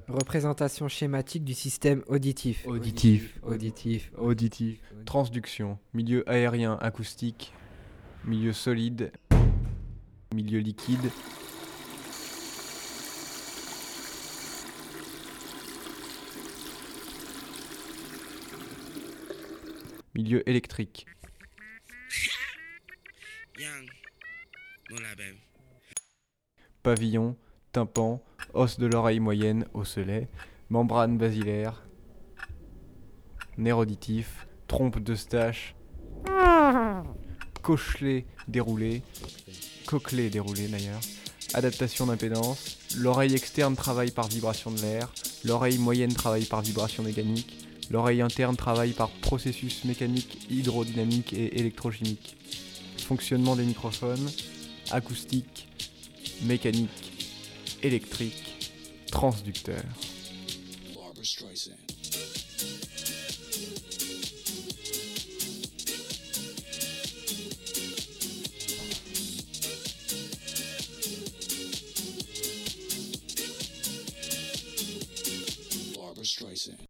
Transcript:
Représentation schématique du système auditif. Auditif. Auditif. Transduction. Milieu aérien acoustique. Milieu solide. Milieu liquide. Milieu électrique. Pavillon, tympan, os de l'oreille moyenne, osselet, membrane basilaire, nerf auditif, trompe d'Eustache, cochlée déroulée, cochlée déroulée d'ailleurs, adaptation d'impédance, l'oreille externe travaille par vibration de l'air, l'oreille moyenne travaille par vibration mécanique, l'oreille interne travaille par processus mécanique, hydrodynamique et électrochimique. Fonctionnement des microphones, acoustique, mécanique, électrique, transducteur. Barbra Streisand. Barbra Streisand.